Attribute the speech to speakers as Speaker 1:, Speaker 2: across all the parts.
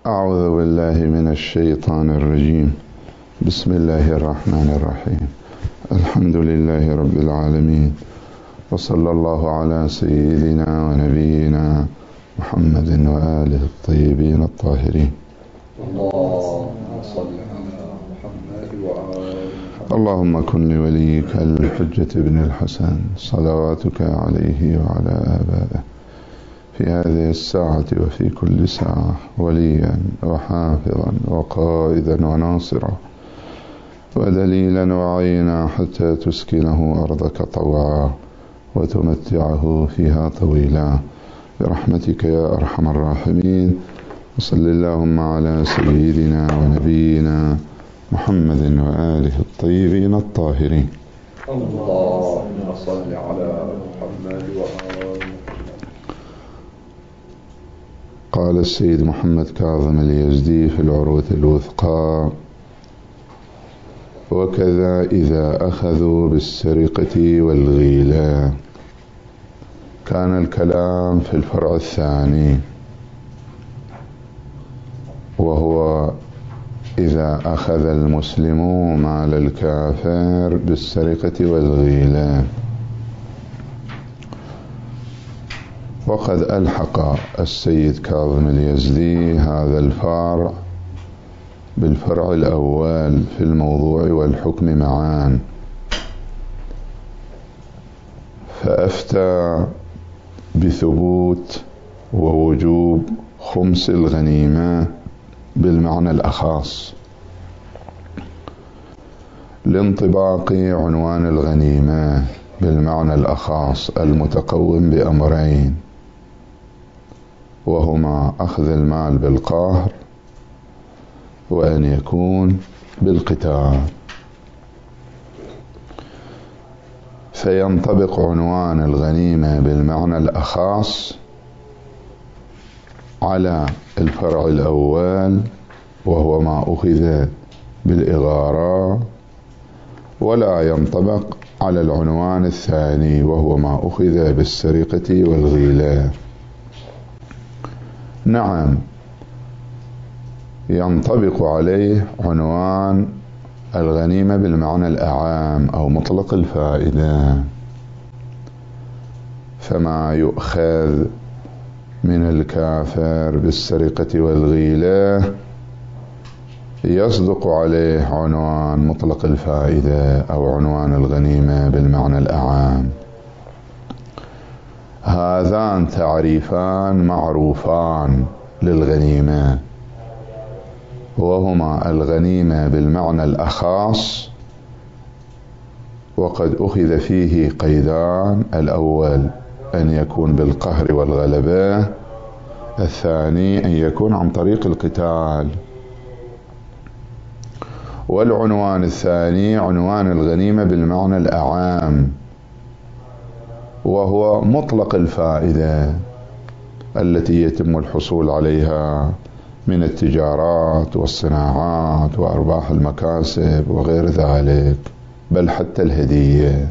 Speaker 1: أعوذ بالله من الشيطان الرجيم. بسم الله الرحمن الرحيم. الحمد لله رب العالمين، وصلى الله على سيدنا ونبينا محمد وآله الطيبين الطاهرين.
Speaker 2: اللهم صل على محمد وآل محمد.
Speaker 1: اللهم كن لوليك الحجة بن الحسن صلواتك عليه وعلى آبائه في هذه الساعة وفي كل ساعة وليا وحافظا وقائدا وناصرا ودليلا وعينا حتى تسكنه أرضك طوعا وتمتعه فيها طويلا برحمتك يا أرحم الراحمين. وصل اللهم على سيدنا ونبينا محمد وآله الطيبين الطاهرين.
Speaker 2: اللهم صل على محمد وآل محمد.
Speaker 1: قال السيد محمد كاظم اليزدي في العروة الوثقى: وكذا إذا أخذوا بالسرقة والغيلة. كان الكلام في الفرع الثاني، وهو إذا أخذ المسلم مال الكافر بالسرقة والغيلة. وقد ألحق السيد كاظم اليزدي هذا الفرع بالفرع الأول في الموضوع والحكم معا، فأفتى بثبوت ووجوب خمس الغنيمة بالمعنى الأخص لانطباق عنوان الغنيمة بالمعنى الأخص المتقوم بأمرين، وهما أخذ المال بالقهر وأن يكون بالقتال. فينطبق عنوان الغنيمة بالمعنى الأخص على الفرع الأول وهو ما أخذ بالإغارة، ولا ينطبق على العنوان الثاني وهو ما أخذ بالسرقة والغيلة. نعم، ينطبق عليه عنوان الغنيمة بالمعنى الأعام أو مطلق الفائدة، فما يؤخذ من الكافر بالسرقة والغيلة يصدق عليه عنوان مطلق الفائدة أو عنوان الغنيمة بالمعنى الأعام. هذان تعريفان معروفان للغنيمة، وهما الغنيمة بالمعنى الأخص، وقد أخذ فيه قيدان: الأول أن يكون بالقهر والغلبة، الثاني أن يكون عن طريق القتال. والعنوان الثاني عنوان الغنيمة بالمعنى الأعام، وهو مطلق الفائدة التي يتم الحصول عليها من التجارات والصناعات وأرباح المكاسب وغير ذلك، بل حتى الهدية.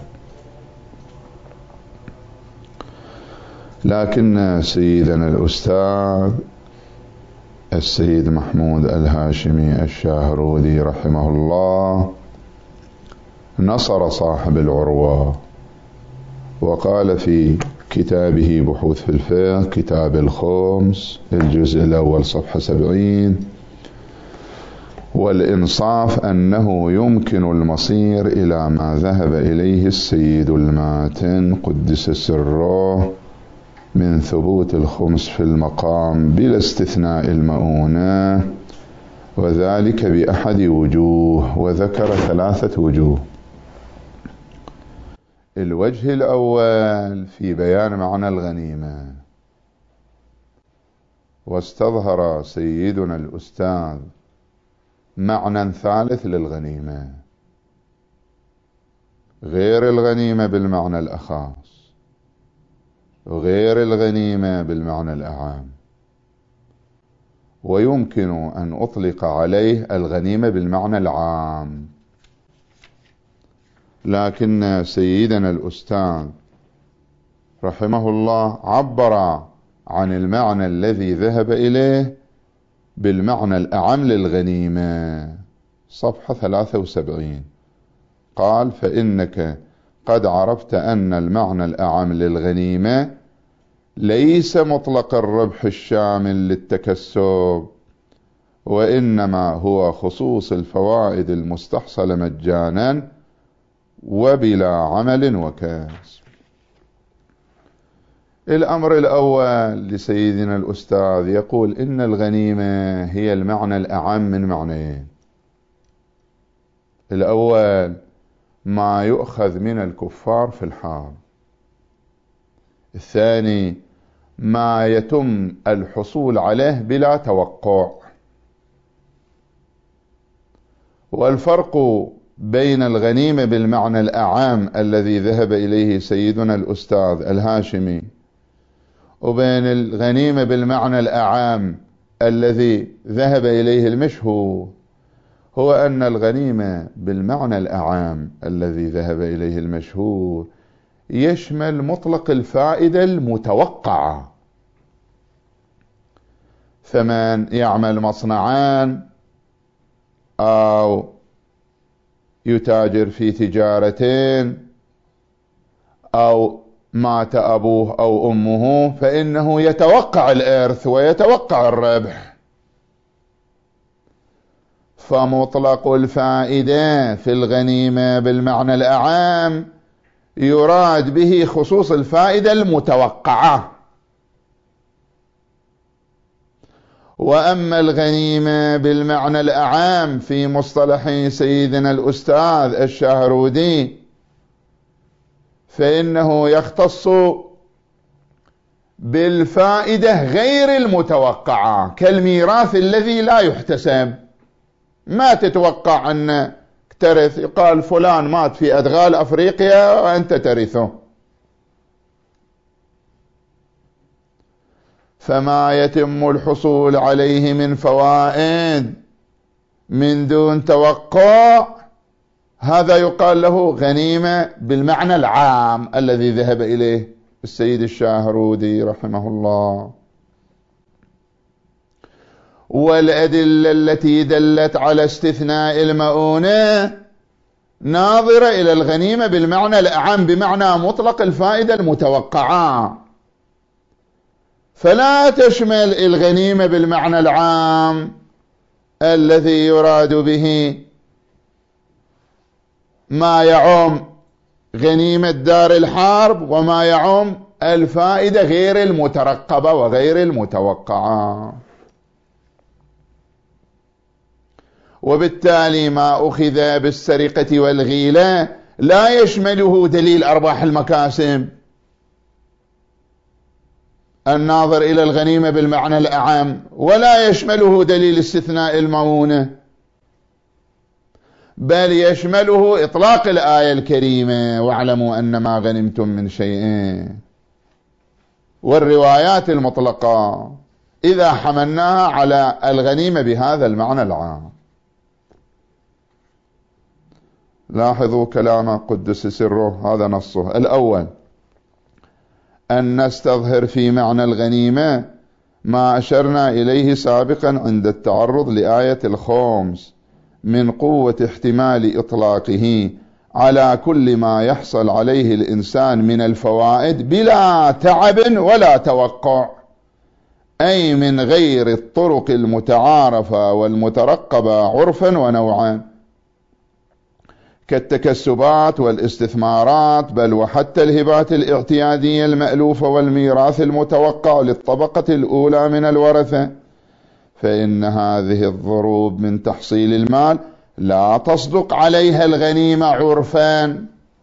Speaker 1: لكن سيدنا الأستاذ السيد محمود الهاشمي الشاهرودي رحمه الله نصر صاحب العروة، وقال في كتابه بحوث في الفقه كتاب الخمس الجزء الأول صفحة 70: والإنصاف أنه يمكن المصير إلى ما ذهب إليه السيد الماتن قدس سره من ثبوت الخمس في المقام بلا استثناء المؤونة، وذلك بأحد وجوه، وذكر 3 وجوه. الوجه الأول في بيان معنى الغنيمة، واستظهر سيدنا الأستاذ معنى ثالث للغنيمة غير الغنيمة بالمعنى الأخص وغير الغنيمة بالمعنى الأعام، ويمكن أن أطلق عليه الغنيمة بالمعنى العام. لكن سيدنا الأستاذ رحمه الله عبر عن المعنى الذي ذهب إليه بالمعنى الأعم للغنيمة، صفحة 73. قال: فإنك قد عرفت أن المعنى الأعم للغنيمة ليس مطلق الربح الشامل للتكسب، وإنما هو خصوص الفوائد المستحصلة مجانا وبلا عمل وكسب. الأمر الأول لسيدنا الأستاذ يقول إن الغنيمة هي المعنى الأعم من معنيين: الأول ما يؤخذ من الكفار في الحرب، الثاني ما يتم الحصول عليه بلا توقع. والفرق بين الغنيمة بالمعنى الأعام الذي ذهب إليه سيدنا الأستاذ الهاشمي وبين الغنيمة بالمعنى الأعام الذي ذهب إليه المشهور هو أن الغنيمة بالمعنى الأعام الذي ذهب إليه المشهور يشمل مطلق الفائدة المتوقعة. فمن يعمل مصنعان أو يتاجر في تجارتين أو مات أبوه أو أمه فإنه يتوقع الإرث ويتوقع الربح، فمطلق الفائدة في الغنيمة بالمعنى الأعام يراد به خصوص الفائدة المتوقعة. وأما الغنيمة بالمعنى الأعام في مصطلح سيدنا الأستاذ الشاهرودي فإنه يختص بالفائدة غير المتوقعة، كالميراث الذي لا يحتسب. ما تتوقع أن ترث، يقال فلان مات في أدغال أفريقيا وأنت ترثه. فما يتم الحصول عليه من فوائد من دون توقع هذا يقال له غنيمة بالمعنى العام الذي ذهب إليه السيد الشاهرودي رحمه الله. والأدلة التي دلت على استثناء المؤونة ناظرة إلى الغنيمة بالمعنى الأعم بمعنى مطلق الفائدة المتوقعة، فلا تشمل الغنيمة بالمعنى العام الذي يراد به ما يعم غنيمة دار الحرب وما يعم الفائدة غير المترقبة وغير المتوقعة. وبالتالي ما أخذ بالسرقة والغيلة لا يشمله دليل أرباح المكاسب الناظر إلى الغنيمة بالمعنى الأعم، ولا يشمله دليل استثناء المؤونة، بل يشمله إطلاق الآية الكريمة: واعلموا أن ما غنمتم من شيء، والروايات المطلقة إذا حملناها على الغنيمة بهذا المعنى العام. لاحظوا كلام قدس سره، هذا نصه. الأول أن نستظهر في معنى الغنيمة ما أشرنا إليه سابقا عند التعرض لآية الخمس من قوة احتمال إطلاقه على كل ما يحصل عليه الإنسان من الفوائد بلا تعب ولا توقع، أي من غير الطرق المتعارفة والمترقبة عرفا ونوعا كالتكسبات والاستثمارات، بل وحتى الهبات الاعتيادية المألوفة والميراث المتوقع للطبقة الأولى من الورثة، فإن هذه الضروب من تحصيل المال لا تصدق عليها الغنيمة عرفا،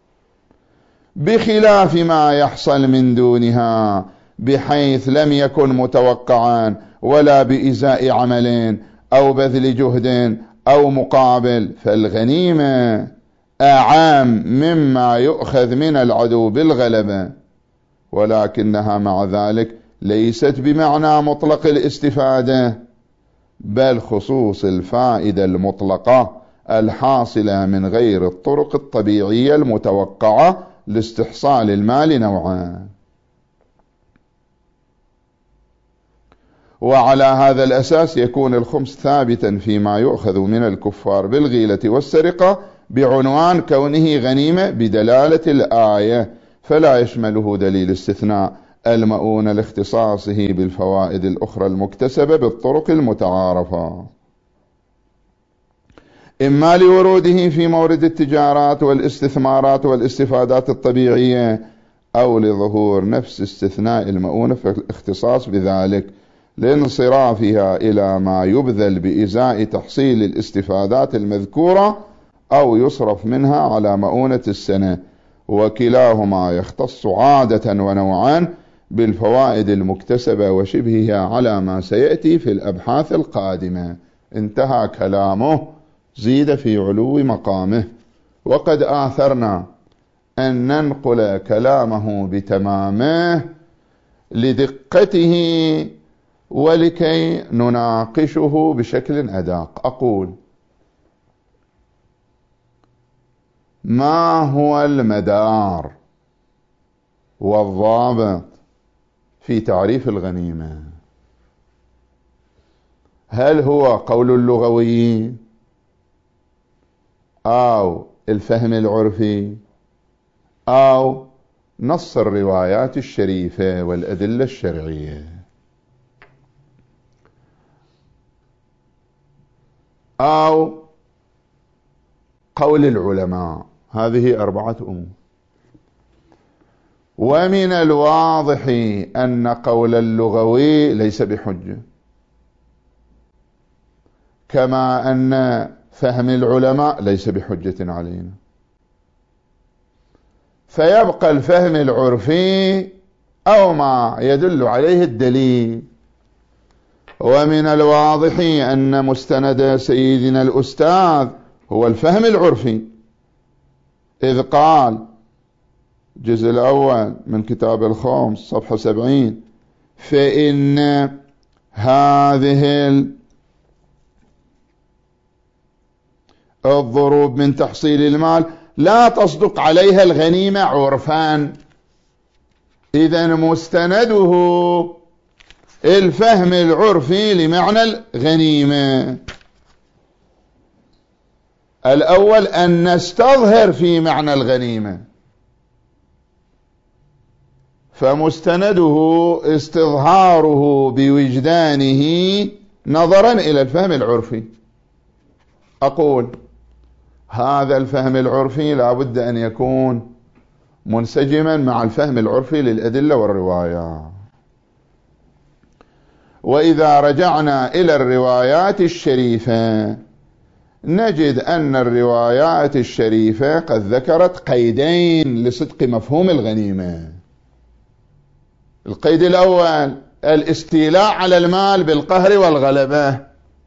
Speaker 1: بخلاف ما يحصل من دونها بحيث لم يكن متوقعا ولا بإزاء عمل أو بذل جهد أو مقابل، فالغنيمة أعام مما يؤخذ من العدو بالغلبة، ولكنها مع ذلك ليست بمعنى مطلق الاستفادة، بل خصوص الفائدة المطلقة الحاصلة من غير الطرق الطبيعية المتوقعة لاستحصال المال نوعان. وعلى هذا الأساس يكون الخمس ثابتا فيما يؤخذ من الكفار بالغيلة والسرقة بعنوان كونه غنيمة بدلالة الآية، فلا يشمله دليل استثناء المؤون لاختصاصه بالفوائد الأخرى المكتسبة بالطرق المتعارفة، إما لوروده في مورد التجارات والاستثمارات والاستفادات الطبيعية، أو لظهور نفس استثناء المؤونة في الاختصاص بذلك لانصرافها إلى ما يبذل بإزاء تحصيل الاستفادات المذكورة، أو يصرف منها على مؤونة السنة، وكلاهما يختص عادة ونوعا بالفوائد المكتسبة وشبهها على ما سيأتي في الأبحاث القادمة. انتهى كلامه، زيد في علو مقامه. وقد آثرنا أن ننقل كلامه بتمامه لدقته ولكي نناقشه بشكل أدق. أقول: ما هو المدار والضابط في تعريف الغنيمة؟ هل هو قول اللغويين أو الفهم العرفي أو نص الروايات الشريفة والأدلة الشرعية أو قول العلماء؟ هذه 4 أمور. ومن الواضح أن قول اللغوي ليس بحجة، كما أن فهم العلماء ليس بحجة علينا، فيبقى الفهم العرفي أو ما يدل عليه الدليل. ومن الواضح أن مستند سيدنا الأستاذ هو الفهم العرفي، إذ قال الجزء الأول من كتاب الخمس صفحة 70: فإن هذه الضروب من تحصيل المال لا تصدق عليها الغنيمة عرفا. إذن مستنده الفهم العرفي لمعنى الغنيمة. الأول أن نستظهر في معنى الغنيمة، فمستنده استظهاره بوجدانه نظرا إلى الفهم العرفي. أقول: هذا الفهم العرفي لا بد أن يكون منسجما مع الفهم العرفي للأدلة والروايات. وإذا رجعنا إلى الروايات الشريفة نجد أن الروايات الشريفة قد ذكرت قيدين لصدق مفهوم الغنيمة. القيد الأول الاستيلاء على المال بالقهر والغلبة.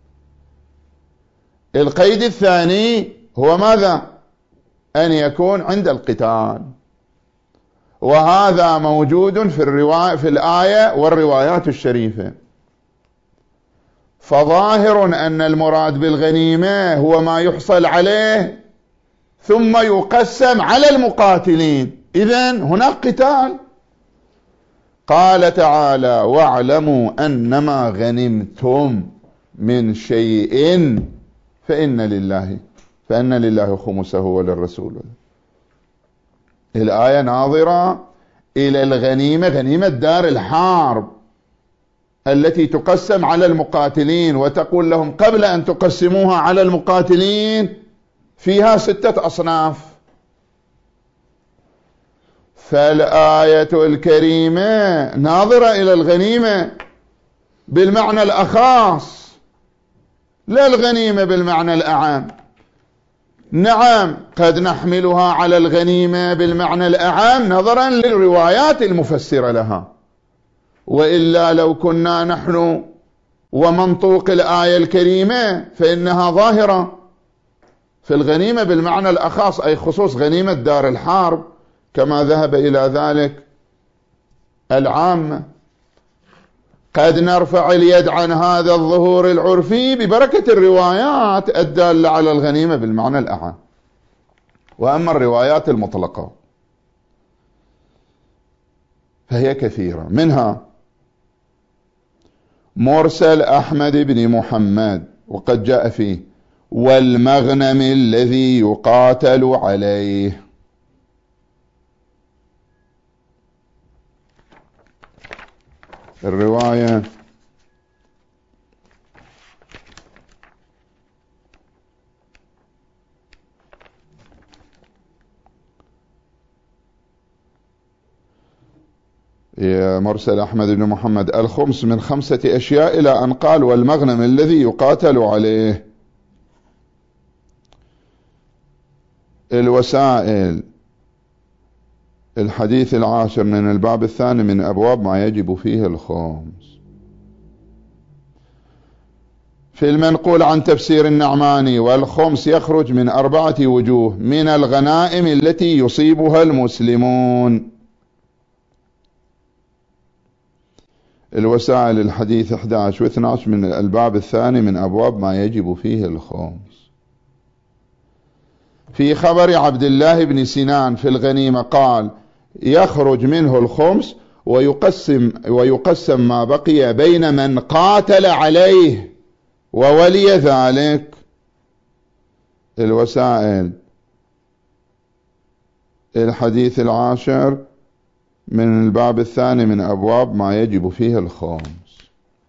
Speaker 1: القيد الثاني هو ماذا؟ أن يكون عند القتال. وهذا موجود في الآية والروايات الشريفة. فظاهر أن المراد بالغنيمة هو ما يحصل عليه ثم يقسم على المقاتلين، إذن هناك قتال. قال تعالى: واعلموا أنما غنمتم من شيء فإن لله خمسه وللرسول. الآية ناظرة إلى الغنيمة، غنيمة دار الحرب التي تقسم على المقاتلين، وتقول لهم قبل أن تقسموها على المقاتلين فيها 6 أصناف. فالآية الكريمة ناظرة إلى الغنيمة بالمعنى الأخاص، لا الغنيمة بالمعنى الأعام. نعم قد نحملها على الغنيمة بالمعنى الأعام نظرا للروايات المفسرة لها، وإلا لو كنا نحن ومنطوق الآية الكريمة فإنها ظاهرة في الغنيمة بالمعنى الأخاص، أي خصوص غنيمة دار الحرب، كما ذهب إلى ذلك العامة. قد نرفع اليد عن هذا الظهور العرفي ببركة الروايات الدالة على الغنيمة بالمعنى الأعام. وأما الروايات المطلقة فهي كثيرة، منها مرسل أحمد بن محمد، وقد جاء فيه والمغنم الذي يقاتل عليه. الرواية يا مرسل أحمد بن محمد الخمس من 5 أشياء إلى أن قال والمغنم الذي يقاتل عليه. الوسائل الحديث 10 من الباب 2 من أبواب ما يجب فيه الخمس. في المنقول عن تفسير النعماني والخمس يخرج من 4 وجوه: من الغنائم التي يصيبها المسلمون. الوسائل الحديث 11 و12 من الباب 2 من أبواب ما يجب فيه الخمس. في خبر عبد الله بن سنان في الغنيمة قال يخرج منه الخمس ويقسم ما بقي بين من قاتل عليه وولي ذلك. الوسائل الحديث 10 من الباب 2 من أبواب ما يجب فيه الخمس.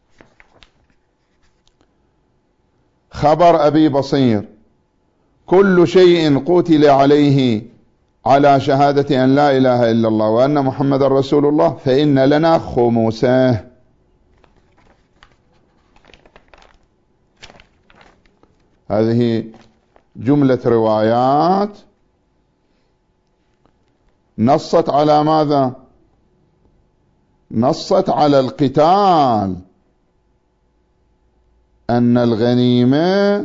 Speaker 1: خبر أبي بصير كل شيء قتل عليه على شهادة أن لا إله إلا الله وأن محمد رسول الله فإن لنا خمسه. هذه جملة روايات نصت على ماذا؟ نصت على القتال، أن الغنيمة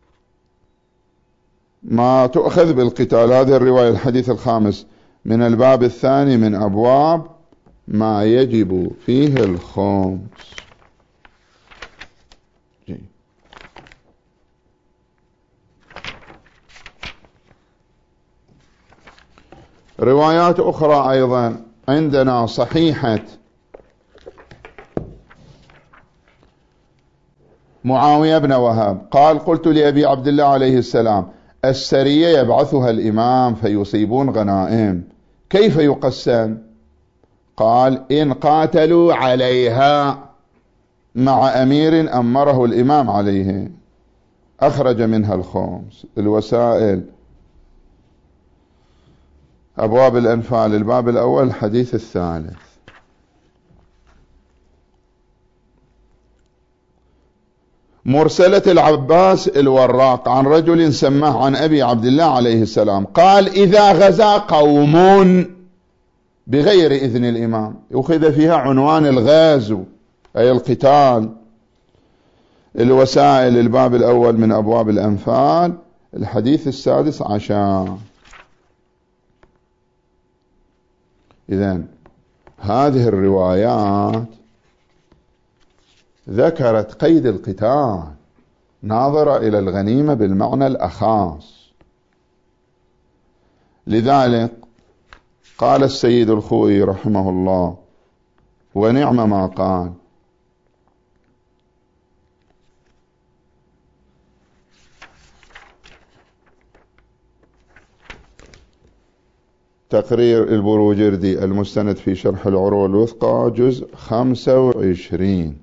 Speaker 1: ما تؤخذ بالقتال. هذه الرواية الحديث 5 من الباب 2 من أبواب ما يجب فيه الخمس. روايات أخرى أيضا عندنا صحيحة معاوية بن وهب قال قلت لأبي عبد الله عليه السلام السرية يبعثها الإمام فيصيبون غنائم كيف يقسم؟ قال إن قاتلوا عليها مع أمير أمره الإمام عليه أخرج منها الخمس. الوسائل أبواب الأنفال الباب الأول الحديث 3. مرسلة العباس الوراق عن رجل سماه عن أبي عبد الله عليه السلام قال إذا غزا قوم بغير إذن الإمام، يأخذ فيها عنوان الغازو أي القتال. الوسائل الباب الأول من أبواب الأنفال الحديث 16. إذن هذه الروايات ذكرت قيد القتال ناظرة إلى الغنيمة بالمعنى الأخاص. لذلك قال السيد الخوئي رحمه الله ونعم ما قال تقرير البروجردي المستند في شرح العروة الوثقى جزء 25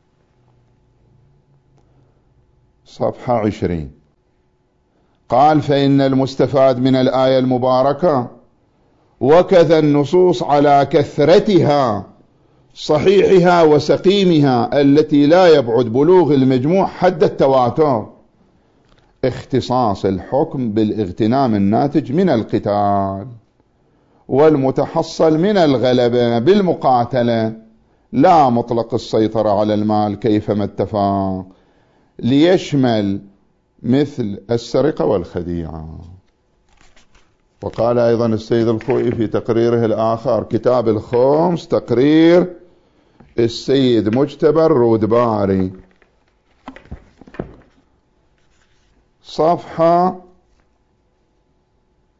Speaker 1: صفحة 20 قال فإن المستفاد من الآية المباركة وكذا النصوص على كثرتها صحيحها وسقيمها التي لا يبعد بلوغ المجموع حد التواتر اختصاص الحكم بالاغتنام الناتج من القتال والمتحصل من الغلبة بالمقاتلة لا مطلق السيطرة على المال كيفما اتفق ليشمل مثل السرقة والخديعة. وقال أيضا السيد الخوئي في تقريره الآخر كتاب الخمس تقرير السيد مجتبى الرودباري صفحة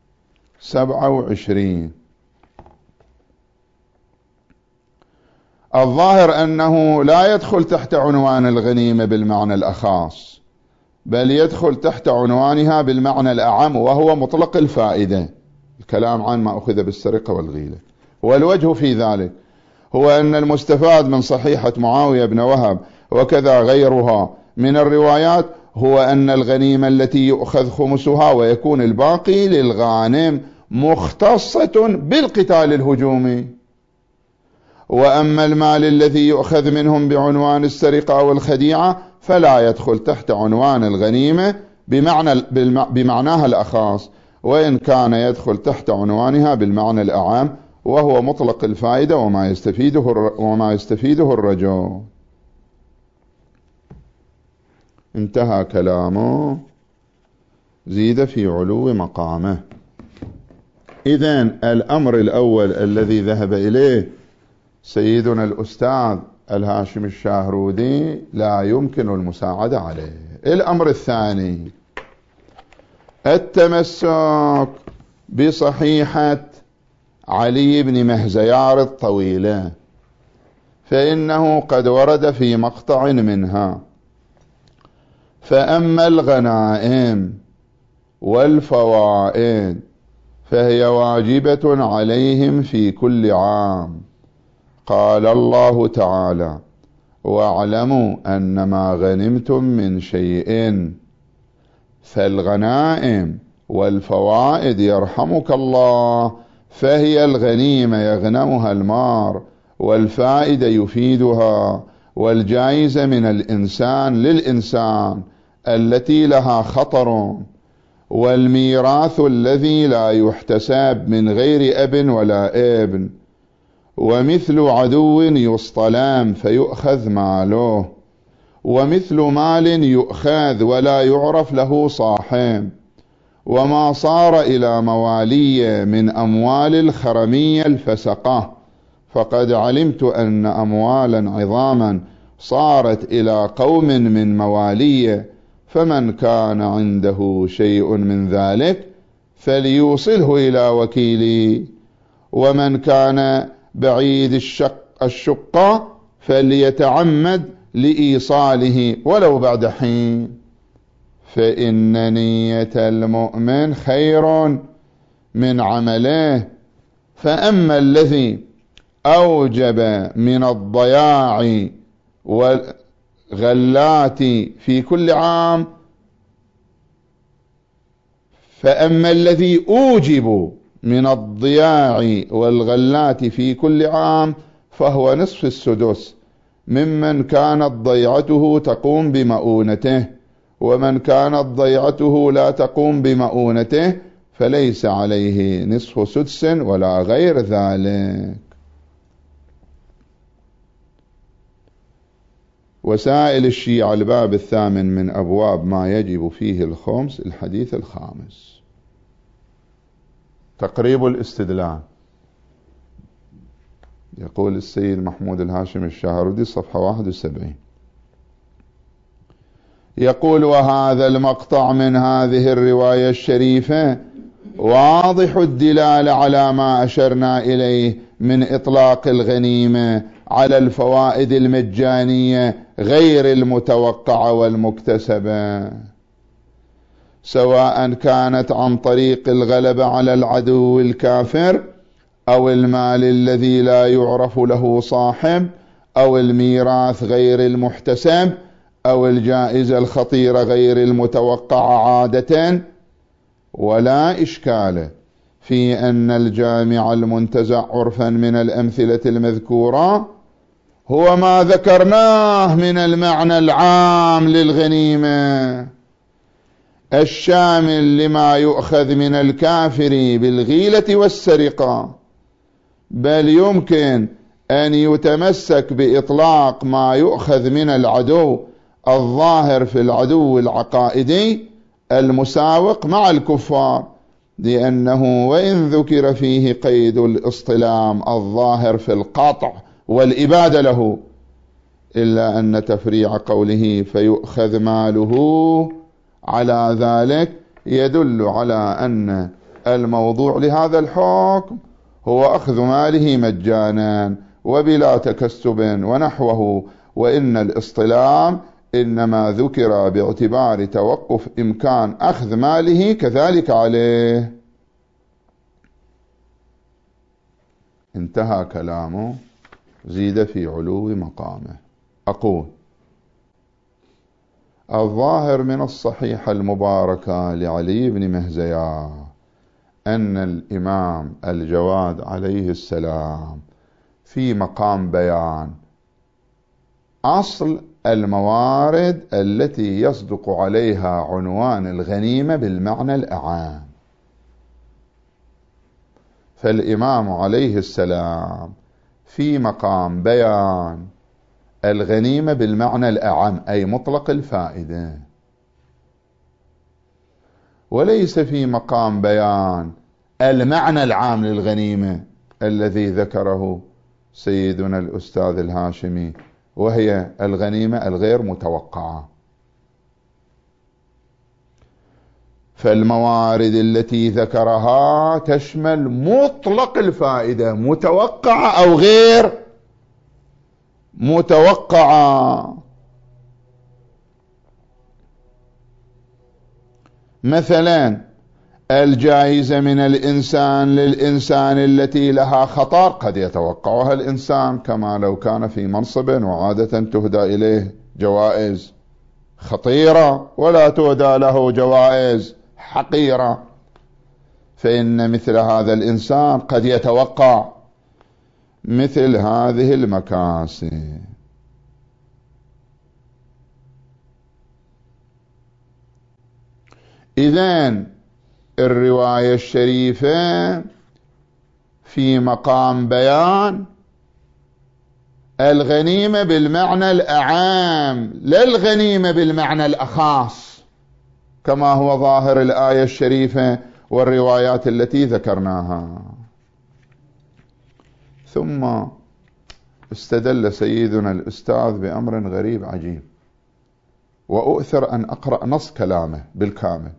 Speaker 1: 27 الظاهر أنه لا يدخل تحت عنوان الغنيمة بالمعنى الأخاص، بل يدخل تحت عنوانها بالمعنى الأعم، وهو مطلق الفائدة، الكلام عن ما أخذ بالسرقة والغيلة. والوجه في ذلك هو أن المستفاد من صحيحة معاوية بن وهب وكذا غيرها من الروايات هو أن الغنيمة التي يؤخذ خمسها ويكون الباقي للغانم مختصة بالقتال الهجومي. وأما المال الذي يؤخذ منهم بعنوان السرقة أو الخديعة فلا يدخل تحت عنوان الغنيمة بمعناها الأخاص، وإن كان يدخل تحت عنوانها بالمعنى الأعام، وهو مطلق الفائدة وما يستفيده الرجل. انتهى كلامه، زيد في علو مقامه. إذن الأمر الأول الذي ذهب إليه سيدنا الأستاذ الهاشم الشاهرودي لا يمكن المساعدة عليه. الأمر الثاني التمسك بصحيحة علي بن مهزيار الطويلة، فإنه قد ورد في مقطع منها: فأما الغنائم والفوائد فهي واجبة عليهم في كل عام. قال الله تعالى: واعلموا أنما غنمتم من شيء فالغنائم والفوائد يرحمك الله، فهي الغنيمة يغنمها المار، والفائدة يفيدها، والجائزة من الإنسان للإنسان التي لها خطر، والميراث الذي لا يحتسب من غير أب ولا ابن، ومثل عدو يصطلام فيؤخذ ماله، ومثل مال يؤخذ ولا يعرف له صاحب، وما صار إلى موالي من أموال الخرمية الفسقة، فقد علمت أن أموالا عظاما صارت إلى قوم من موالي، فمن كان عنده شيء من ذلك فليوصله إلى وكيلي، ومن كان بعيد الشقة فليتعمد لإيصاله ولو بعد حين، فإن نية المؤمن خير من عمله. فأما الذي أوجب من الضياع والغلات في كل عام، فأما الذي أوجب من الضياع والغلات في كل عام فهو نصف السدس ممن كانت ضيعته تقوم بمؤونته، ومن كانت ضيعته لا تقوم بمؤونته فليس عليه نصف سدس ولا غير ذلك. وسائل الشيعة الباب 8 من أبواب ما يجب فيه الخمس، الحديث 5. تقريب الاستدلال. يقول السيد محمود الهاشم الشاهرودي صفحة 71، يقول: وهذا المقطع من هذه الرواية الشريفة واضح الدلالة على ما أشرنا إليه من إطلاق الغنيمة على الفوائد المجانية غير المتوقعة والمكتسبة، سواء كانت عن طريق الغلبة على العدو الكافر، أو المال الذي لا يعرف له صاحب، أو الميراث غير المحتسب، أو الجائزة الخطيرة غير المتوقعة عادة. ولا إشكال في أن الجامع المنتزع عرفا من الأمثلة المذكورة هو ما ذكرناه من المعنى العام للغنيمة الشامل لما يؤخذ من الكافر بالغيلة والسرقة، بل يمكن أن يتمسك بإطلاق ما يؤخذ من العدو الظاهر في العدو العقائدي المساوق مع الكفار، لأنه وإن ذكر فيه قيد الاصطلام الظاهر في القطع والإبادة له، إلا أن تفريع قوله فيؤخذ ماله على ذلك يدل على أن الموضوع لهذا الحكم هو أخذ ماله مجانا، وبلا تكسب ونحوه، وإن الاصطلام إنما ذكر باعتبار توقف إمكان أخذ ماله كذلك عليه. انتهى كلامه، زيد في علو مقامه. أقول: الظاهر من الصحيحة المباركة لعلي بن مهزيا أن الإمام الجواد عليه السلام في مقام بيان أصل الموارد التي يصدق عليها عنوان الغنيمة بالمعنى الأعام. فالإمام عليه السلام في مقام بيان الغنيمة بالمعنى الأعم، أي مطلق الفائدة، وليس في مقام بيان المعنى العام للغنيمة الذي ذكره سيدنا الأستاذ الهاشمي، وهي الغنيمة الغير متوقعة. فالموارد التي ذكرها تشمل مطلق الفائدة، متوقعة أو غير متوقعة. مثلا الجائزة من الإنسان للإنسان التي لها خطر قد يتوقعها الإنسان، كما لو كان في منصب وعادة تهدى إليه جوائز خطيرة ولا تهدى له جوائز حقيرة، فإن مثل هذا الإنسان قد يتوقع مثل هذه المكاسب. إذن الرواية الشريفة في مقام بيان الغنيمة بالمعنى الأعام، لا الغنيمة بالمعنى الأخاص كما هو ظاهر الآية الشريفة والروايات التي ذكرناها. ثم استدل سيدنا الأستاذ بأمر غريب عجيب، وأؤثر أن أقرأ نص كلامه بالكامل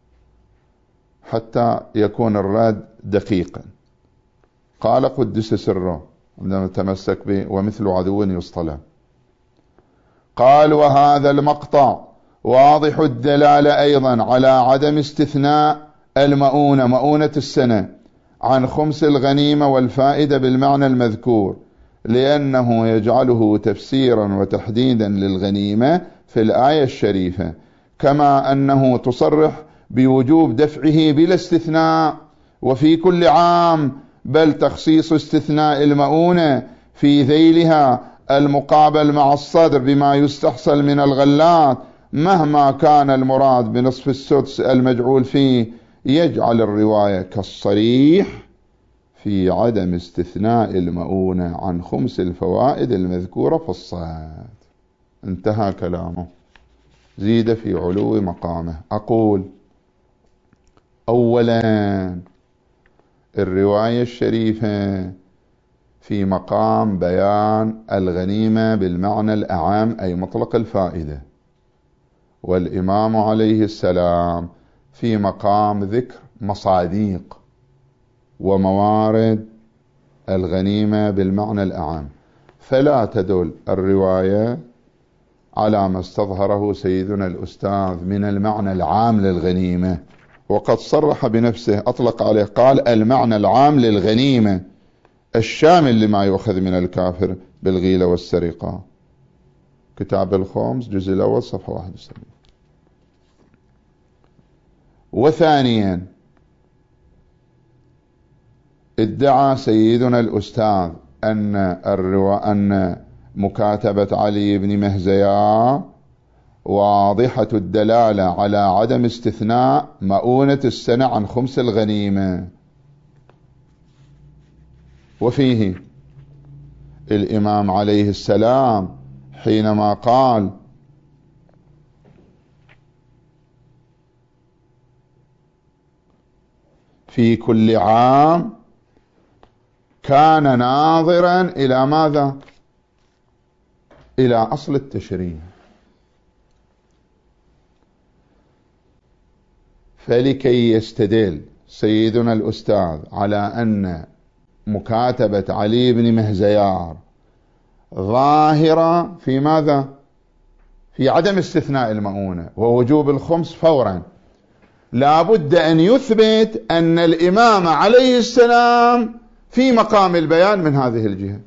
Speaker 1: حتى يكون الرد دقيقا. قال قدس سره عندما تمسك به: ومثل عدو يصطلب. قال: وهذا المقطع واضح الدلالة أيضا على عدم استثناء المؤونة، مؤونة السنة، عن خمس الغنيمة والفائدة بالمعنى المذكور، لأنه يجعله تفسيرا وتحديدا للغنيمة في الآية الشريفة، كما أنه تصرح بوجوب دفعه بلا استثناء وفي كل عام، بل تخصيص استثناء المؤونة في ذيلها المقابل مع الصدر بما يستحصل من الغلات مهما كان المراد بنصف السدس المجعول فيه، يجعل الرواية كالصريح في عدم استثناء المؤونة عن خمس الفوائد المذكورة في الصاد. انتهى كلامه، زيد في علو مقامه. أقول: أولا الرواية الشريفة في مقام بيان الغنيمة بالمعنى الأعام أي مطلق الفائدة، والإمام عليه السلام في مقام ذكر مصاديق وموارد الغنيمة بالمعنى الأعام، فلا تدل الرواية على ما استظهره سيدنا الأستاذ من المعنى العام للغنيمة، وقد صرح بنفسه، أطلق عليه، قال: المعنى العام للغنيمة الشامل لما يؤخذ من الكافر بالغيلة والسرقة. كتاب الخمس جزء الأول صفحة 71. وثانيا ادعى سيدنا الأستاذ أن مكاتبة علي بن مهزيا واضحة الدلالة على عدم استثناء مؤونة السنة عن خمس الغنيمة. وفيه الإمام عليه السلام حينما قال: في كل عام، كان ناظرا إلى ماذا؟ إلى أصل التشريع. فلكي يستدل سيدنا الأستاذ على أن مكاتبة علي بن مهزيار ظاهرة في ماذا؟ في عدم استثناء المؤونة ووجوب الخمس فورا، لا بد أن يثبت أن الإمام عليه السلام في مقام البيان من هذه الجهة،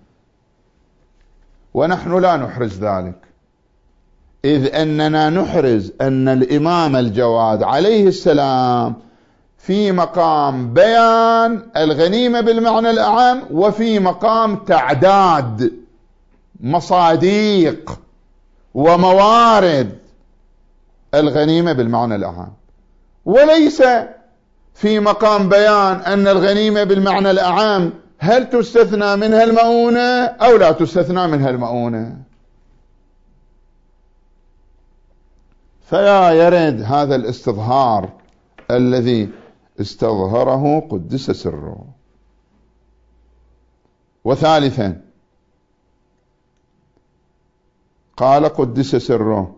Speaker 1: ونحن لا نحرز ذلك، إذ أننا نحرز أن الإمام الجواد عليه السلام في مقام بيان الغنيمة بالمعنى الأعم، وفي مقام تعداد مصاديق وموارد الغنيمة بالمعنى الأعم، وليس في مقام بيان أن الغنيمة بالمعنى الأعم هل تستثنى منها المؤونة أو لا تستثنى منها المؤونة. فلا يرد هذا الاستظهار الذي استظهره قدس سره. وثالثا قال قدس سره: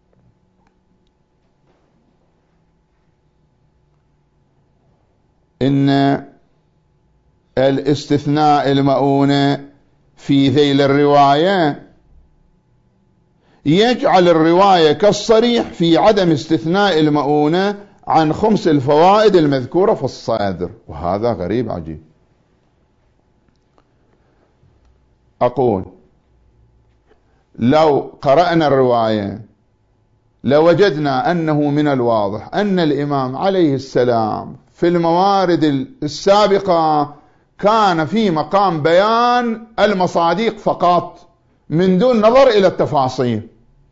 Speaker 1: إن الاستثناء المؤونة في ذيل الرواية يجعل الرواية كالصريح في عدم استثناء المؤونة عن خمس الفوائد المذكورة في الصدر، وهذا غريب عجيب. أقول لو قرأنا الرواية لوجدنا أنه من الواضح أن الإمام عليه السلام في الموارد السابقة كان في مقام بيان المصاديق فقط من دون نظر إلى التفاصيل،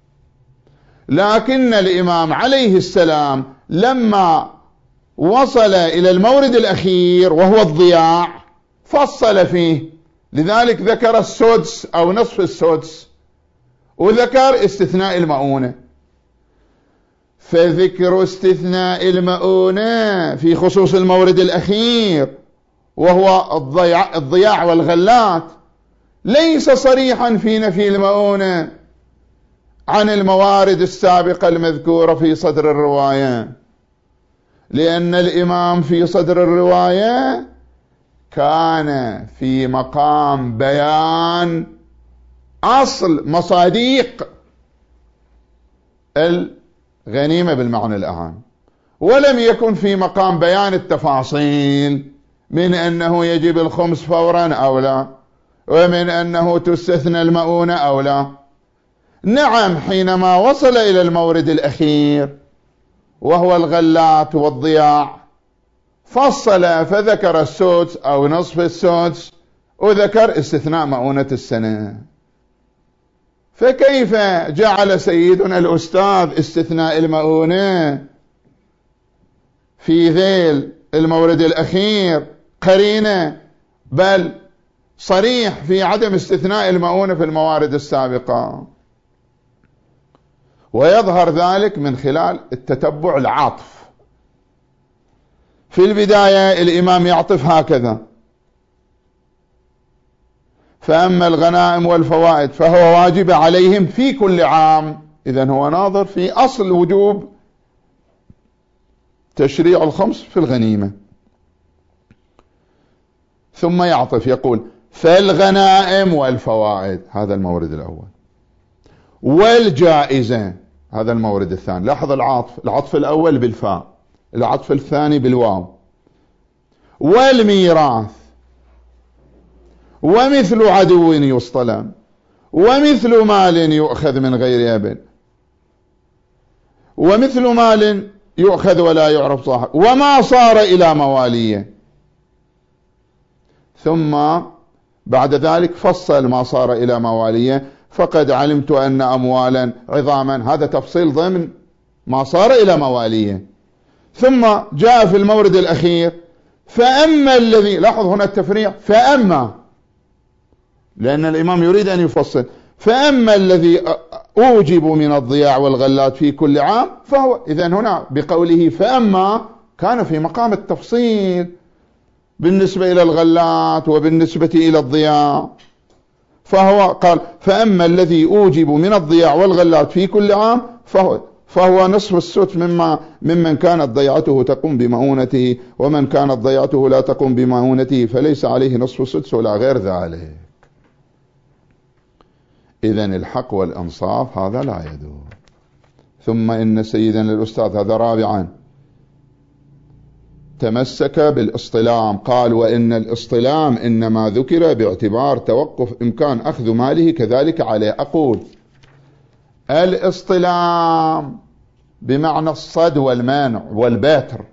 Speaker 1: لكن الإمام عليه السلام لما وصل إلى المورد الأخير وهو الضياع فصل فيه، لذلك ذكر السدس أو نصف السدس وذكر استثناء المؤونة. فذكر استثناء المؤونة في خصوص المورد الأخير وهو الضياع والغلات ليس صريحا في نفي المؤونة عن الموارد السابقة المذكورة في صدر الرواية، لأن الإمام في صدر الرواية كان في مقام بيان أصل مصاديق الغنيمة بالمعنى الأعم، ولم يكن في مقام بيان التفاصيل من أنه يجب الخمس فورا أو لا، ومن أنه تستثنى المؤونة أو لا. نعم، حينما وصل إلى المورد الأخير وهو الغلات والضياع فصل فذكر السدس أو نصف السدس وذكر استثناء مؤونة السنة. فكيف جعل سيدنا الأستاذ استثناء المؤونة في ذيل المورد الأخير قرينة، بل صريح في عدم استثناء المؤونة في الموارد السابقة؟ ويظهر ذلك من خلال التتبع العاطف. في البداية الإمام يعطف هكذا: فأما الغنائم والفوائد فهو واجب عليهم في كل عام. إذن هو ناظر في أصل وجوب تشريع الخمس في الغنيمة. ثم يعطف يقول: فالغنائم والفوائد، هذا المورد الأول، والجائزة، هذا المورد الثاني. لاحظ العطف الأول بالفاء، العطف الثاني بالواو. والميراث، ومثل عدو يصطلم، ومثل مال يؤخذ من غير أب، ومثل مال يؤخذ ولا يعرف صاحب، وما صار إلى مواليه. ثم بعد ذلك فصل ما صار إلى مواليه: فقد علمت أن أموالا عظاما، هذا تفصيل ضمن ما صار إلى مواليه. ثم جاء في المورد الأخير: فأما الذي، لاحظ هنا التفريع، فأما، لأن الإمام يريد أن يفصل، فأما الذي أوجب من الضياع والغلات في كل عام فهو. إذن هنا بقوله فأما كان في مقام التفصيل بالنسبة إلى الغلات وبالنسبة إلى الضياع، فهو قال: فأما الذي أوجب من الضياع والغلات في كل عام فهو نصف السدس ممن كانت ضيعته تقوم بمؤونته، ومن كانت ضيعته لا تقوم بمؤونته فليس عليه نصف السدس ولا غير ذلك. إذن الحق والإنصاف هذا لا يدور. ثم إن سيدنا الأستاذ هذا رابعا تمسك بالاصطلام، قال وإن الاصطلام إنما ذكر باعتبار توقف إمكان أخذ ماله كذلك عليه. أقول الاصطلام بمعنى الصد والمانع والبتر،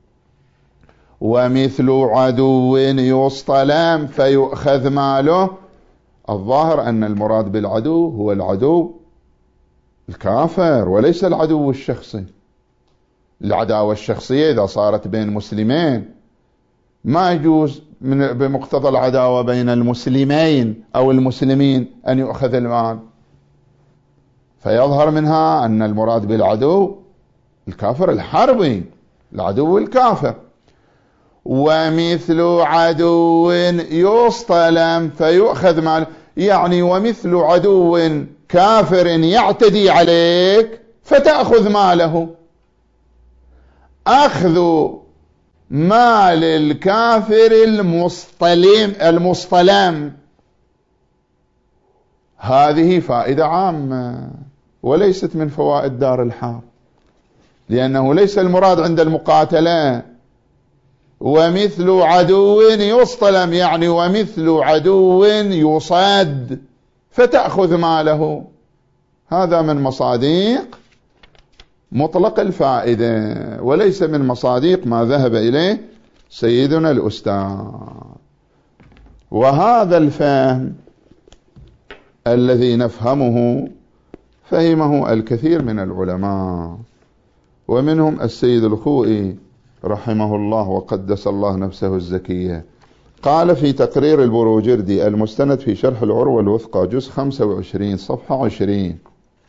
Speaker 1: ومثل عدو يصطلم فيؤخذ ماله. الظاهر أن المراد بالعدو هو العدو الكافر وليس العدو الشخصي. العداوة الشخصية إذا صارت بين مسلمين ما يجوز بمقتضى العداوة بين المسلمين أو المسلمين أن يؤخذ المال، فيظهر منها أن المراد بالعدو الكافر الحربي، العدو الكافر. ومثل عدو يصطلم فيؤخذ ماله، يعني ومثل عدو كافر يعتدي عليك فتأخذ ماله. أخذ مال الكافر المصطلم هذه فائدة عامة وليست من فوائد دار الحرب، لأنه ليس المراد عند المقاتلة ومثل عدو يصطلم، يعني ومثل عدو يصاد فتأخذ ماله. هذا من مصاديق مطلق الفائدة وليس من مصاديق ما ذهب إليه سيدنا الأستاذ. وهذا الفهم الذي نفهمه فهمه الكثير من العلماء، ومنهم السيد الخوئي رحمه الله وقدس الله نفسه الزكية، قال في تقرير البروجردي المستند في شرح العروة الوثقى جزء 25 صفحة 20: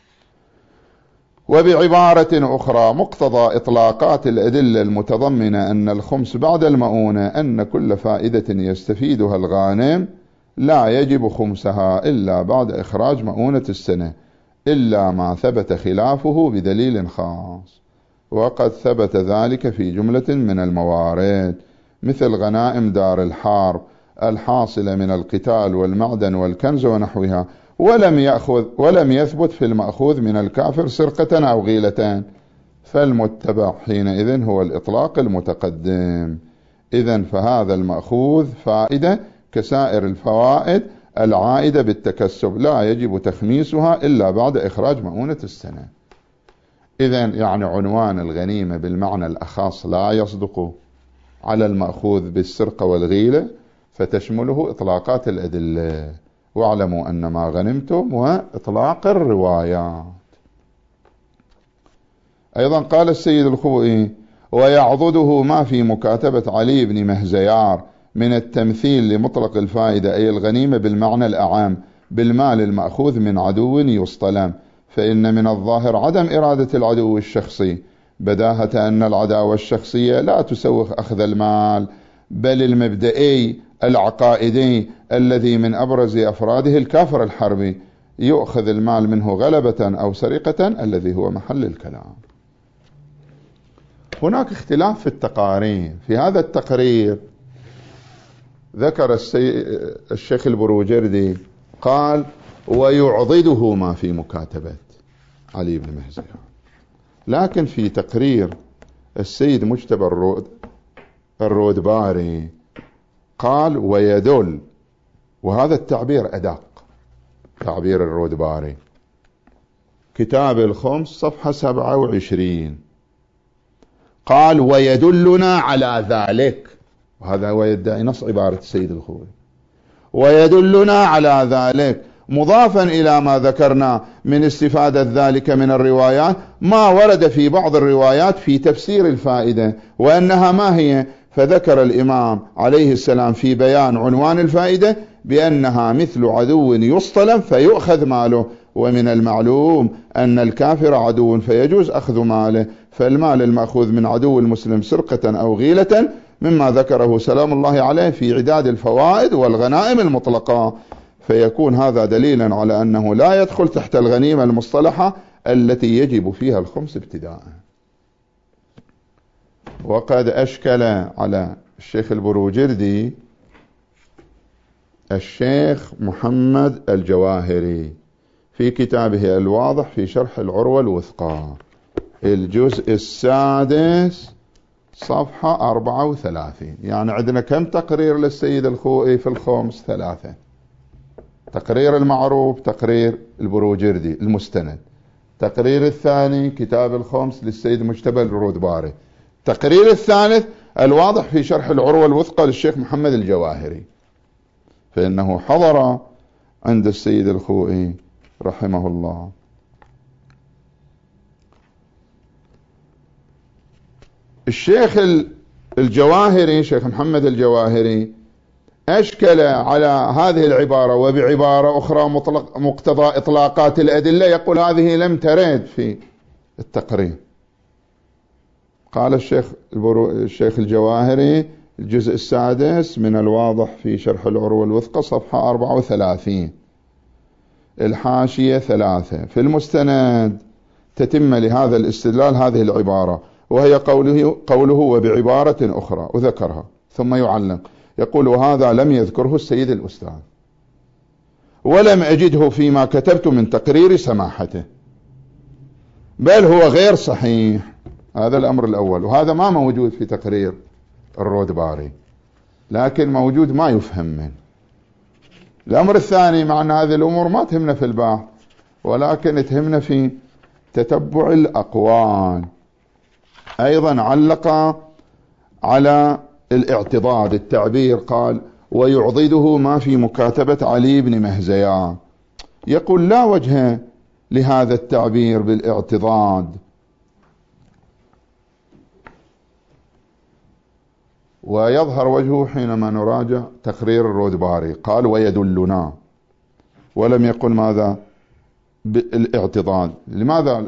Speaker 1: وبعبارة أخرى مقتضى إطلاقات الأدلة المتضمنة أن الخمس بعد المؤونة أن كل فائدة يستفيدها الغانم لا يجب خمسها إلا بعد إخراج مؤونة السنة، إلا ما ثبت خلافه بدليل خاص، وقد ثبت ذلك في جملة من الموارد مثل غنائم دار الحرب الحاصلة من القتال والمعدن والكنز ونحوها، ولم يثبت في المأخوذ من الكافر سرقة أو غيلتان، فالمتبع حينئذ هو الإطلاق المتقدم. إذن فهذا المأخوذ فائدة كسائر الفوائد العائدة بالتكسب لا يجب تخميسها إلا بعد إخراج مؤونة السنة. إذن يعني عنوان الغنيمة بالمعنى الأخص لا يصدق على المأخوذ بالسرقة والغيلة، فتشمله إطلاقات الأدلة. واعلموا أن ما غنمتم وإطلاق الروايات. أيضا قال السيد الخوئي: ويعضده ما في مكاتبة علي بن مهزيار من التمثيل لمطلق الفائدة أي الغنيمة بالمعنى الأعام بالمال المأخوذ من عدو يصطلم، فإن من الظاهر عدم إرادة العدو الشخصي، بداهة أن العداوة الشخصية لا تسوغ أخذ المال، بل المبدئي العقائدي الذي من أبرز أفراده الكافر الحربي يؤخذ المال منه غلبة أو سرقة الذي هو محل الكلام. هناك اختلاف في التقارير. في هذا التقرير ذكر الشيخ البروجردي قال: ويعضده ما في مكاتبة علي بن مهزيار. لكن في تقرير السيد مجتبى الرودباري قال: ويدل، وهذا التعبير أدق، تعبير الرودباري كتاب الخمس صفحة 27، قال: ويدلنا على ذلك. وهذا هو يدعي نص عبارة السيد الخوئي، ويدلنا على ذلك، مضافا إلى ما ذكرنا من استفادة ذلك من الروايات ما ورد في بعض الروايات في تفسير الفائدة وأنها ما هي. فذكر الإمام عليه السلام في بيان عنوان الفائدة بأنها مثل عدو يصطلم فيؤخذ ماله، ومن المعلوم أن الكافر عدو فيجوز أخذ ماله، فالمال المأخوذ من عدو المسلم سرقة أو غيلة مما ذكره سلام الله عليه في عداد الفوائد والغنائم المطلقة، فيكون هذا دليلا على أنه لا يدخل تحت الغنيمة المصطلحة التي يجب فيها الخمس ابتداء. وقد أشكل على الشيخ البروجردي الشيخ محمد الجواهري في كتابه الواضح في شرح العروة الوثقى الجزء السادس صفحة 34. يعني عندنا كم تقرير للسيد الخوئي في الخمس؟ 3. تقرير المعروف تقرير البروجردي المستند، تقرير الثاني كتاب الخمس للسيد مجتبى الرودباري، تقرير الثالث الواضح في شرح العروة الوثقى للشيخ محمد الجواهري. فإنه حضر عند السيد الخوئي رحمه الله. الشيخ الجواهري شيخ محمد الجواهري أشكل على هذه العبارة، وبعبارة أخرى مقتضى إطلاقات الأدلة يقول هذه لم ترد في التقرير. قال الشيخ الجواهري الجزء السادس من الواضح في شرح العروة الوثقى صفحة 34 الحاشية 3 في المستند تتم لهذا الاستدلال هذه العبارة، وهي قوله وبعبارة أخرى، وذكرها ثم يعلق يقول هذا لم يذكره السيد الأستاذ ولم أجده فيما كتبت من تقرير سماحته، بل هو غير صحيح. هذا الأمر الأول، وهذا ما موجود في تقرير الرودباري، لكن موجود ما يفهم منه. الأمر الثاني، مع أن هذه الأمور ما تهمنا في البحث، ولكن تهمنا في تتبع الأقوال. أيضا علق على الاعتضاد التعبير، قال ويعضده ما في مكاتبة علي بن مهزيان. يقول لا وجه لهذا التعبير بالاعتضاد، ويظهر وجهه حينما نراجع تقرير الرودباري. قال ويدلنا، ولم يقل ماذا بالاعتضاد. لماذا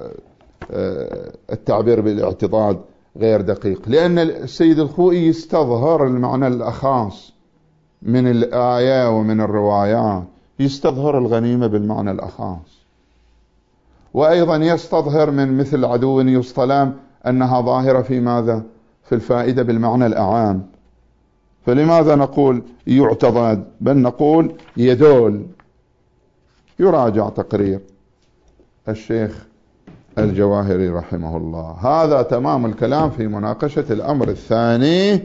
Speaker 1: التعبير بالاعتضاد غير دقيق؟ لأن السيد الخوئي يستظهر المعنى الأخاص من الآية ومن الروايات، يستظهر الغنيمة بالمعنى الأخاص، وأيضا يستظهر من مثل عدو يصطلام أنها ظاهرة في ماذا؟ في الفائدة بالمعنى الأعام. فلماذا نقول يعتضد؟ بل نقول يدل. يراجع تقرير الشيخ الجواهري رحمه الله. هذا تمام الكلام في مناقشة الأمر الثاني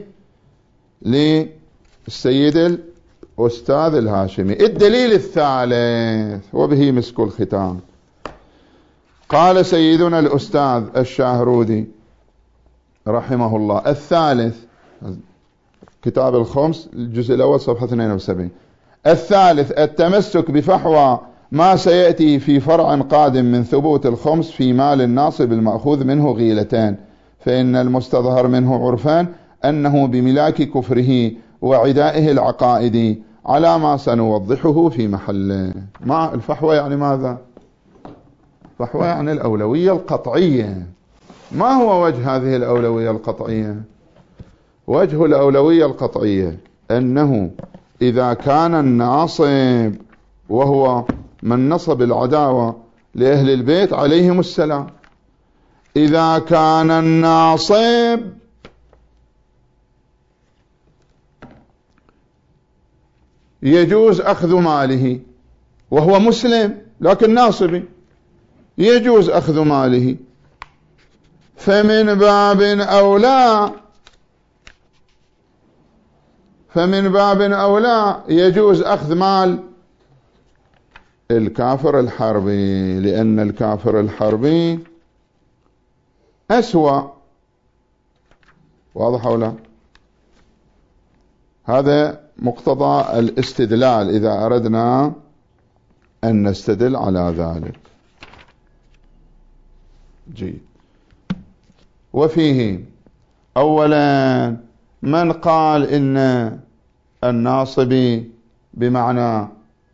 Speaker 1: للسيد الأستاذ الهاشمي. الدليل الثالث وبه مسك الختام، قال سيدنا الأستاذ الشاهرودي رحمه الله الثالث، كتاب الخمس الجزء الأول صفحة 72، الثالث التمسك بفحوى ما سيأتي في فرع قادم من ثبوت الخمس في مال الناصب المأخوذ منه غيلتان، فإن المستظهر منه عرفان أنه بملاك كفره وعدائه العقائدي على ما سنوضحه في محله. مع الفحوى يعني ماذا؟ الفحوى يعني الأولوية القطعية. ما هو وجه هذه الأولوية القطعية؟ وجه الأولوية القطعية أنه إذا كان الناصب وهو من نصب العداوة لأهل البيت عليهم السلام، إذا كان الناصب يجوز أخذ ماله وهو مسلم لكن ناصبي، يجوز أخذ ماله، فمن باب أولى يجوز أخذ مال الكافر الحربي، لأن الكافر الحربي أسوأ. واضح أو لا؟ هذا مقتضى الاستدلال إذا أردنا أن نستدل على ذلك. جيد. وفيه أولا من قال إن الناصبي بمعنى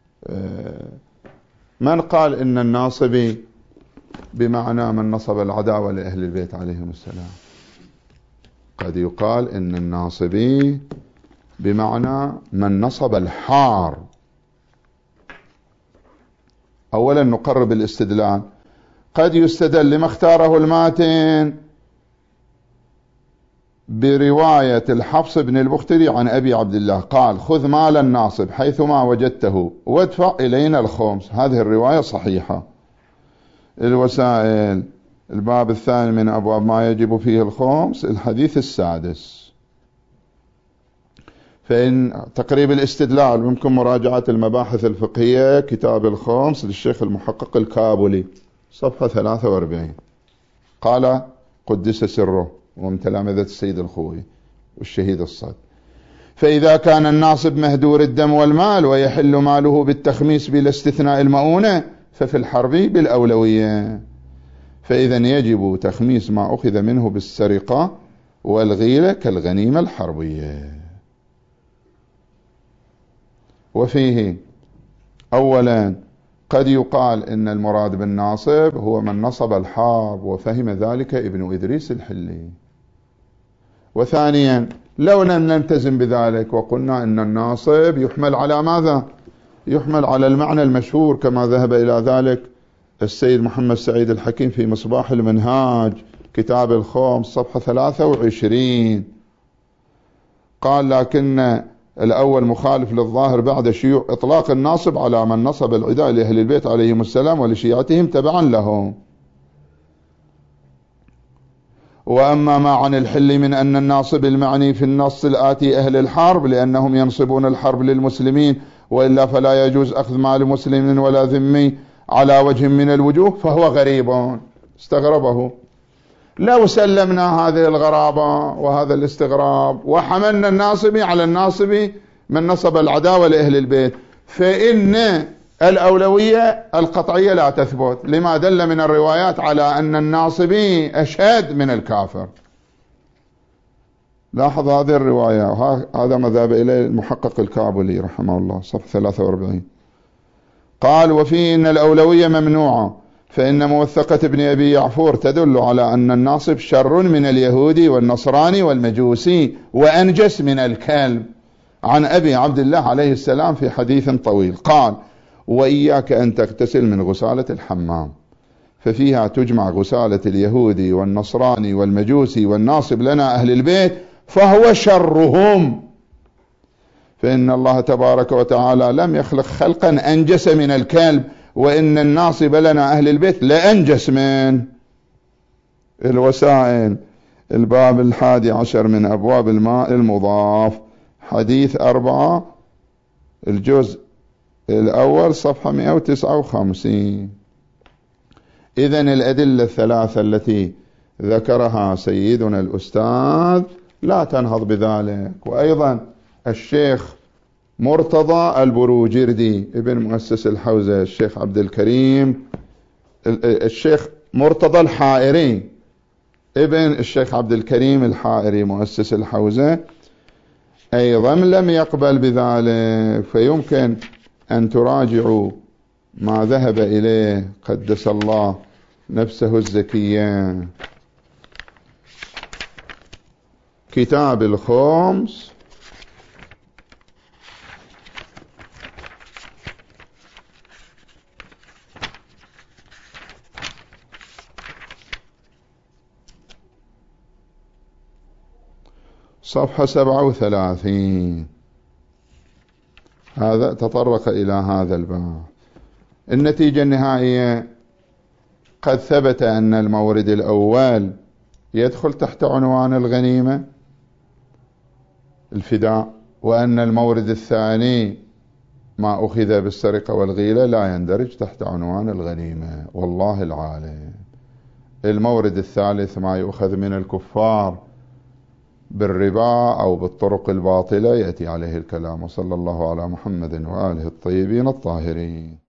Speaker 1: من نصب العداوة لأهل البيت عليهم السلام. قد يقال إن الناصبي بمعنى من نصب الحار. أولا نقرب الاستدلال. قد يستدل لما اختاره الماتن برواية الحفص بن البختري عن أبي عبد الله قال: خذ مال الناصب حيثما وجدته وادفع إلينا الخمس. هذه الرواية صحيحة. الوسائل، الباب الثاني من أبواب ما يجب فيه الخمس، الحديث السادس. فإن تقريب الاستدلال ممكن مراجعة المباحث الفقهية، كتاب الخمس للشيخ المحقق الكابولي، صفحة 43. قال قدس سره ومن تلامذة السيد الخوي والشهيد الصاد: فإذا كان الناصب مهدور الدم والمال ويحل ماله بالتخميس بلا استثناء المؤونة ففي الحرب بالأولوية، فإذا يجب تخميس ما أخذ منه بالسرقة والغيلة كالغنيمة الحربية. وفيه أولا قد يقال إن المراد بالناصب هو من نصب الحرب، وفهم ذلك ابن إدريس الحلي. وثانيا لو لم نلتزم بذلك وقلنا إن الناصب يحمل على ماذا؟ يحمل على المعنى المشهور كما ذهب إلى ذلك السيد محمد سعيد الحكيم في مصباح المنهاج كتاب الخمس صفحة 23. قال: لكن الأول مخالف للظاهر بعد شيوع إطلاق الناصب على من نصب العداء لأهل البيت عليهم السلام ولشيعتهم تبعا لهم. وأما ما عن الحل من أن الناصب المعني في النص الآتي أهل الحرب لأنهم ينصبون الحرب للمسلمين، وإلا فلا يجوز أخذ مال مسلم ولا ذمي على وجه من الوجوه، فهو غريب. استغربه. لو سلمنا هذه الغرابة وهذا الاستغراب وحملنا الناصبي على الناصبي من نصب العداوة لأهل البيت، فإن الأولوية القطعية لا تثبت، لما دل من الروايات على أن الناصبي أشد من الكافر. لاحظ هذه الرواية، هذا ما ذهب إليه المحقق الكابولي رحمه الله صفحة 43. قال: وفيه إن الأولوية ممنوعة، فإن موثقة ابن أبي يعفور تدل على أن الناصب شر من اليهودي والنصراني والمجوسي وأنجس من الكلب، عن أبي عبد الله عليه السلام في حديث طويل. قال: وإياك أن تغتسل من غسالة الحمام، ففيها تجمع غسالة اليهودي والنصراني والمجوسي والناصب لنا أهل البيت، فهو شرهم، فإن الله تبارك وتعالى لم يخلق خلقا أنجس من الكلب، وإن الناصب لنا أهل البيت لأنجس من الوسائل. الباب 11 من أبواب الماء المضاف، حديث 4 الجزء الأول صفحة 159. إذن الأدلة الثلاثة التي ذكرها سيدنا الأستاذ لا تنهض بذلك. وأيضا الشيخ مرتضى البروجردي ابن مؤسس الحوزة، الشيخ عبد الكريم، الشيخ مرتضى الحائري ابن الشيخ عبد الكريم الحائري مؤسس الحوزة، أيضا لم يقبل بذلك. فيمكن أن تراجعوا ما ذهب إليه قدس الله نفسه الزكية، كتاب الخمس صفحة 37. هذا تطرق إلى هذا الباب. النتيجة النهائية: قد ثبت أن المورد الأول يدخل تحت عنوان الغنيمة الفداء، وأن المورد الثاني ما أخذ بالسرقة والغيلة لا يندرج تحت عنوان الغنيمة، والله العالم. المورد الثالث ما يؤخذ من الكفار بالربا أو بالطرق الباطلة يأتي عليه الكلام. وصلى الله على محمد وآله الطيبين الطاهرين.